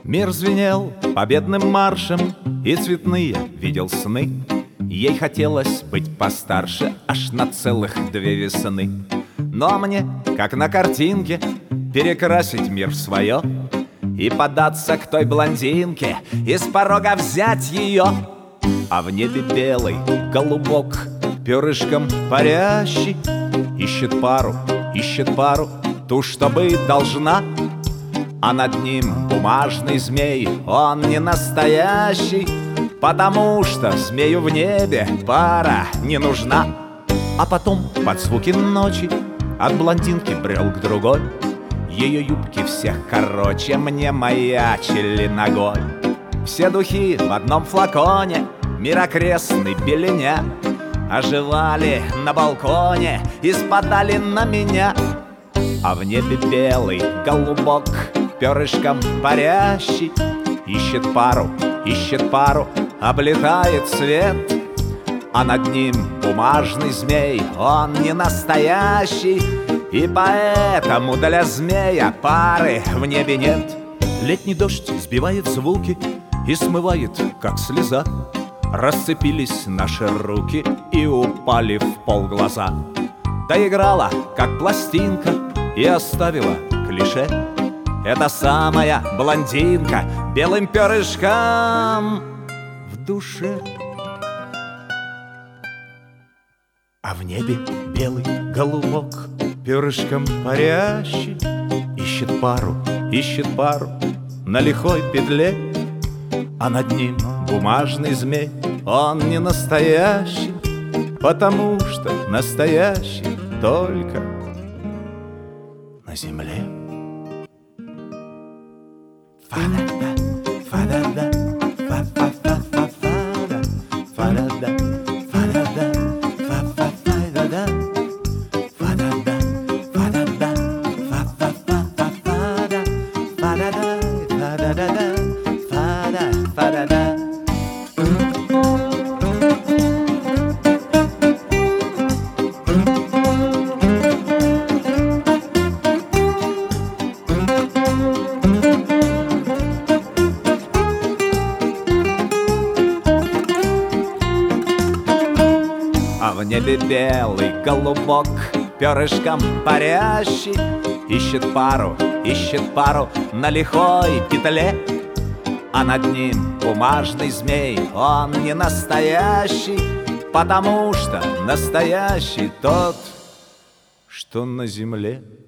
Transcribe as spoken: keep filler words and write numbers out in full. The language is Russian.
Мир звенел победным маршем, и цветные видел сны. Ей хотелось быть постарше аж на целых две весны. Но мне, как на картинке, перекрасить мир в свое и податься к той блондинке, и с порога взять ее. А в небе белый голубок, перышком парящий, ищет пару, ищет пару, ту, что быть должна. А над ним бумажный змей, он не настоящий, потому что змею в небе пара не нужна. А потом под звуки ночи от блондинки брел к другой. Ее юбки всех короче мне маячили ногой. Все духи в одном флаконе, мир окрестный беленя, оживали на балконе и спадали на меня. А в небе белый голубок, перышком парящий, ищет пару, ищет пару, облетает свет. А над ним бумажный змей, он не настоящий, и поэтому для змея пары в небе нет. Летний дождь сбивает звуки и смывает, как слеза. Расцепились наши руки и упали в пол глаза. Доиграла, как пластинка, и оставила клише. Это самая блондинка белым перышком в душе. А в небе белый голубок, перышком парящий, ищет пару, ищет пару на лихой петле. А над ним бумажный змей, он не настоящий, потому что настоящий только на земле. Фа-да-да, фа-да-да, фа-фа-фа-фа-фа-да, фа-да-да, фа-да-да, фа-фа-фа-да-да, фа-да-да, фа-да-да, фа-фа-фа-фа-фа-да, фа-да-да, фа-да-да-да, фа-да, фа-да-да. А в небе белый голубок, перышком парящий, ищет пару, ищет пару на лихой петле. А над ним бумажный змей, он не настоящий, потому что настоящий тот, что на земле.